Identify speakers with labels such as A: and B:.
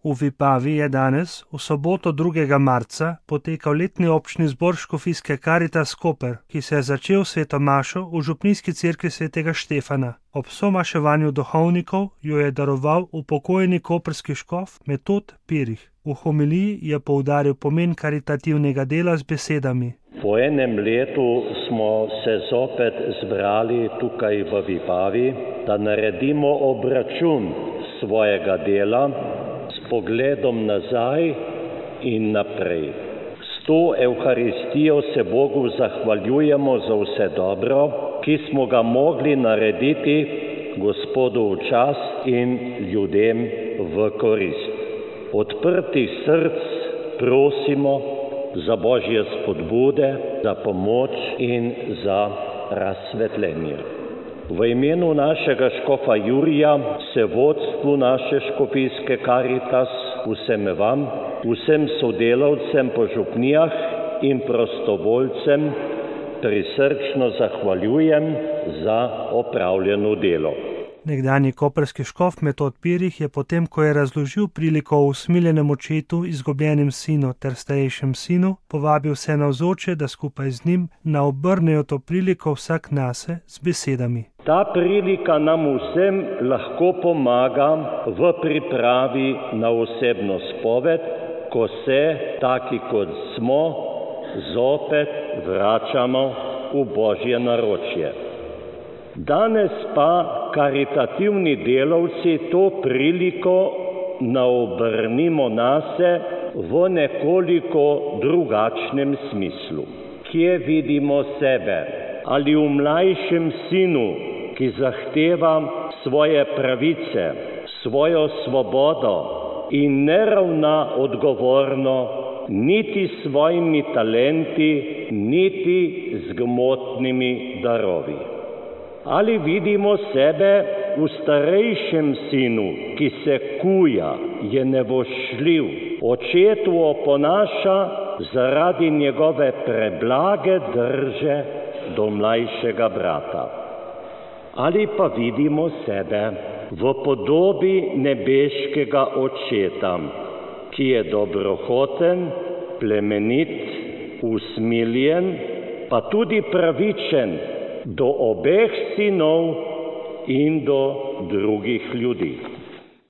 A: V Vipavi je danes, v soboto 2. marca, potekal letni občni zbor škofijske Caritas Koper, ki se je začel sveto mašo v župnijski cerkvi svetega Štefana. Ob somaševanju duhovnikov jo je daroval upokojeni koprski škof Metod Pirih. V homiliji je poudaril pomen karitativnega dela z besedami.
B: Po enem letu smo se zopet zbrali tukaj v Vipavi, da naredimo obračun svojega dela s pogledom nazaj in naprej. S to Evharistijo se Bogu zahvaljujemo za vse dobro, ki smo ga mogli narediti Gospodu v čast in ljudem v korist. Odprtih src prosimo za Božje spodbude, za pomoč in za razsvetljenje. V imenu našega škofa Jurija, se vodstvu naše škofijske Caritas, vsem vam, vsem sodelavcem po župnijah in prostovoljcem prisrčno zahvaljujem za opravljeno delo.
A: Nekdanji koprski škof Metod Pirih je potem, ko je razložil priliko o usmiljenem očetu, izgubljenem sinu ter starejšem sinu, povabil vse navzoče, da skupaj z njim naobrnejo to priliko vsak nase z besedami.
B: Ta prilika nam vsem lahko pomaga v pripravi na osebno spoved, ko se, taki kot smo, zopet vračamo v Božje naročje. Danes pa karitativni delavci to priliko naobrnimo nase v nekoliko drugačnem smislu. Kje vidimo sebe? Ali v mlajšem sinu, ki zahteva svoje pravice, svojo svobodo in ne ravna odgovorno niti s svojimi talenti, niti z gmotnimi darovi. Ali vidimo sebe v starejšem sinu, ki se kuja, je nevošljiv, očetu oponaša zaradi njegove preblage drže do mlajšega brata? Ali pa vidimo sebe v podobi nebeškega očeta, ki je dobrohoten, plemenit, usmiljen, pa tudi pravičen do obeh sinov in do drugih ljudi?